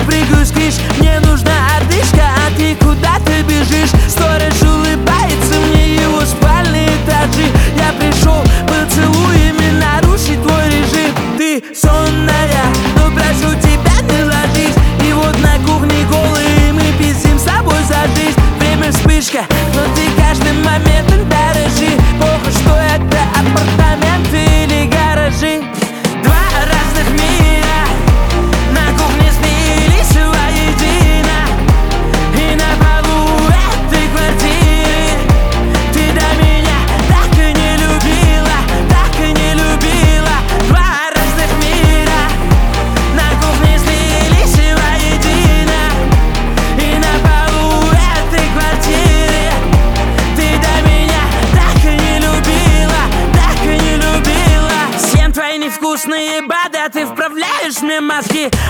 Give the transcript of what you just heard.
прыгаю с крыш. Мне нужна одышка, а ты куда-то бежишь. Сторож улыбается мне, его спальные этажи. Я пришел поцелуями нарушить твой режим. Ты сонная, но прошу тебя не ложись. И вот на кухне голые мы пиздим с собой за жизнь. Время вспышка, но ты каждым моментом дорожи. Похуй, что это апартаменты или гаражи. Два разных мира на кухне слились воедино. И на полу этой квартиры ты до меня так и не любила, так и не любила. Два разных мира на кухне слились воедино. И на полу этой квартиры ты до меня так и не любила, так и не любила. Съем твои невкусные БАДы, а ты вправляешь мне мозги.